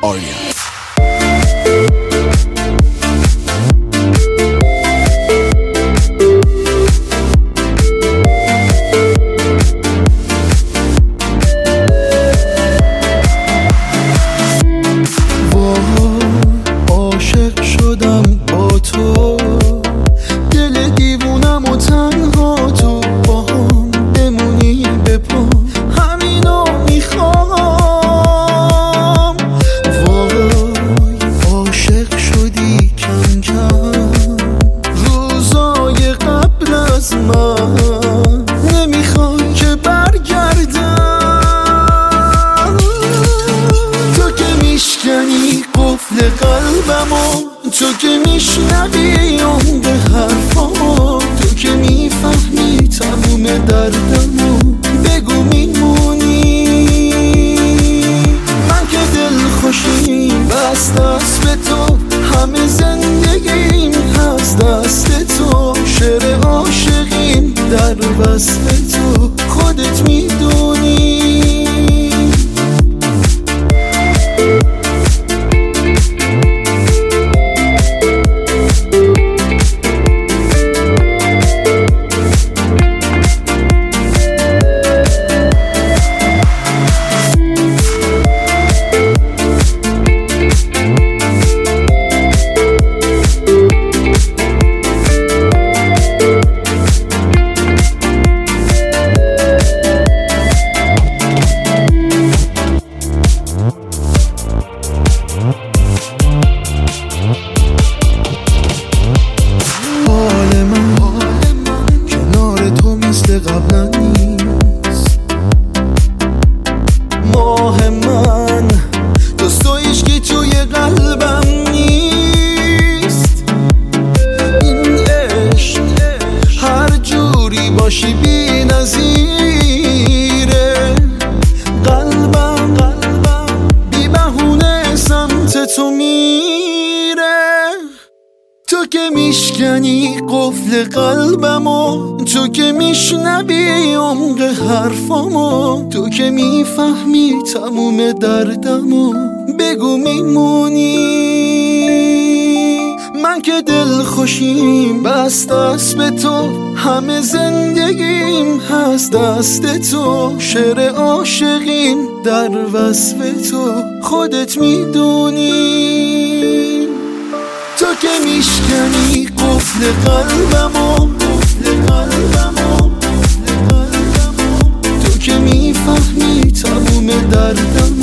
آریا. تو که میشنوی عمق حرفامو، تو که میفهمی تموم دردمو، بگو میمونی. من که دلخوشیم بس دست به تو، همه زندگیم هست دست تو، شعر عاشقیم در وصف تو، خودت میدونی. قبلا نیست ماه من، دوست و عشقی توی قلبم نیست. این عشق هر جوری باشی بی نظیره، قلبم بی بهونه سمت تو میره. تو که میشکنی قفل قلبمو، تو که میشنوی عمق حرفامو، تو که میفهمی تموم دردمو، بگو میمونی. من که دلخوشیم بس دست به تو، همه زندگیم هست دست تو، شعر عاشقیم در وصف تو، خودت میدونی. تو که میشکنی قفل قلبمو، تو که میفهمی تموم دردم،